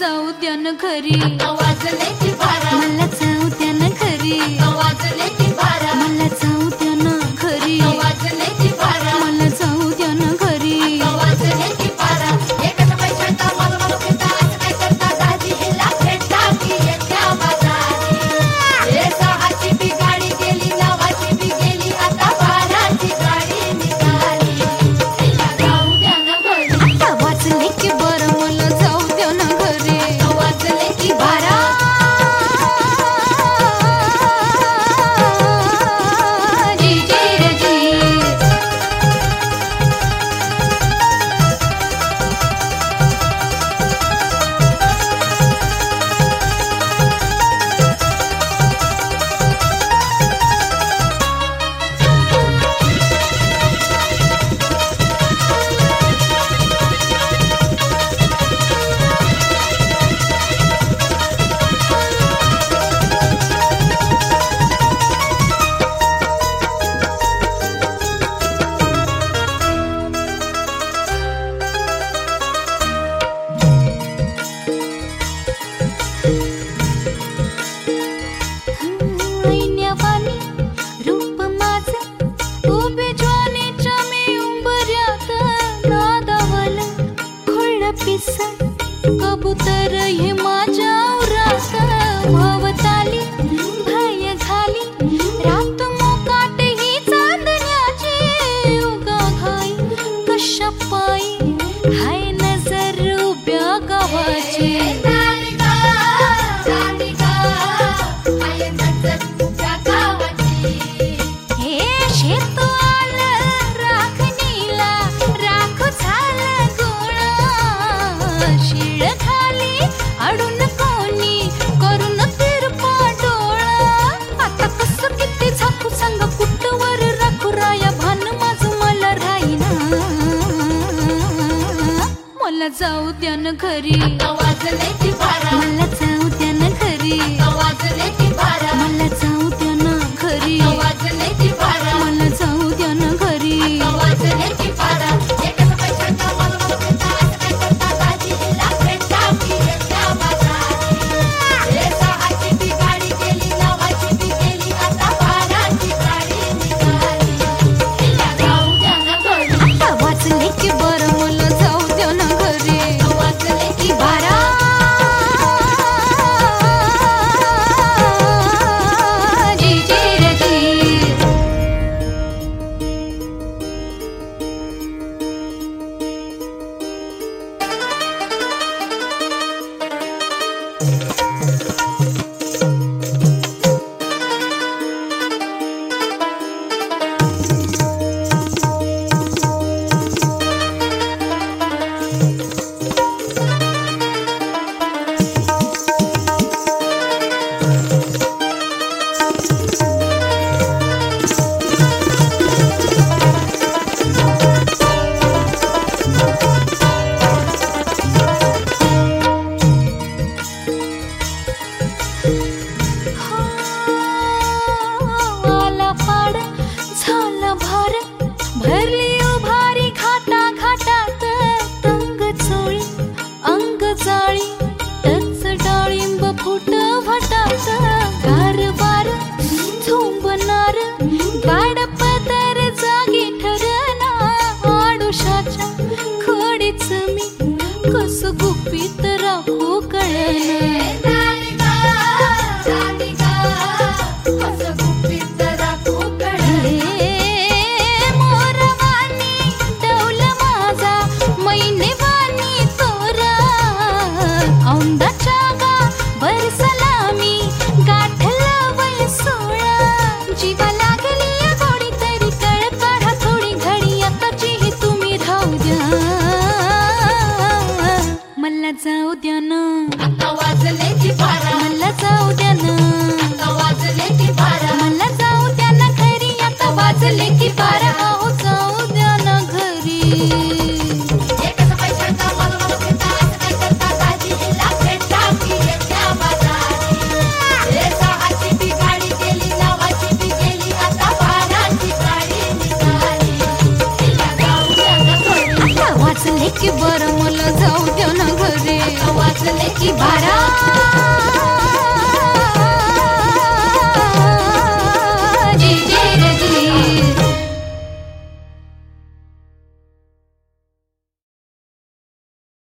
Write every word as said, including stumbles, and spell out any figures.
जाऊ द्या ना घरी, वाजले की बारा, मला जाऊ द्या ना घरी, वाजले की बारा, मला जाऊ द्या ना घरी, वाजले की बारा, मला जाऊ द्या ना घरी. वाजले की बारा. एकच पैशाचा मला मला फिरता असं काय करता दाजी हिला भेटता की येत्या बाजारी. हे सहाची बी गाडी गेली, नवाची बी गेली, आता बाराची गाडी निघाली. हिला जाऊ द्या ना घरी, आता वाजले की बरं मला जाऊ द्या ना घरी, वाजले की बारा. जी जी रे जी. ऐन्यावानी रूप माझं उभे ज्वानीच्या मी उंबऱ्यात नादावलं खुळं पिसं कबूतर हे माझ्या उरात भवताली भय घाली रात मोकाट ही चांदण्याची उगा घाई कशा पायी हाय नजर उभ्या गावाची. हे शेत आलं राखणीला राख झालं गोळा शिळ खाली अडून कोणी करून तिरपा डोळा. आता कसं किती झाकू सांग कुठवर राखू राया भान माझं मला राहीना. मला जाऊ द्या ना घरी, वाजले की बारा, मला जाऊ द्या ना घरी, वाजले की बारा, मला जाऊ द्या ना घरी, वाजले की बारा, मला जाऊ द्या ना घरी. वाजले की बारा. एकच पैशाचा मला मला फिरता असं काय करता दाजी हिला भेटता की येत्या बाजारी. हे सहाची बी गाडी गेली, नवाची बी गेली, आता बाराची गाडी निघाली. हिला जाऊ द्या ना घरी, आता वाजले की बरं मला जाऊ द्या ना घरी, वाजले की बारा. जी जी रे जी. आला पाड झाला भार भरली उभारी घाटा घाटात तंग चोळी अंग जाळी टच डाळिंब फुट भटात गारवार झोंबणार गाड पदर जागी ठरना आडुशाच्या खोडीच मी कस गुपित राखू कळना. जीवा लागली गोडी तरी कळ काढा थोडी घडी आताची तुम्ही राहू द्या. मला जाऊ द्या ना, वाजले की बारा, मला जाऊ द्या ना, वाजले की बारा, मला जाऊ द्या ना घरी. आता वाजले की बारा, अहो जाऊ द्या ना घरी. एकच पैशाचा मला मला फिरता असं काय करता दाजी हिला भेटता की येत्या बाजारी. हे सहाची बी गाडी गेली, नवाची बी गेली, आता बाराची गाडी निघाली. हिला जाऊ द्या ना घरी, आता वाजले की बरं मला जाऊ द्या ना घरी, वाजले की की बारा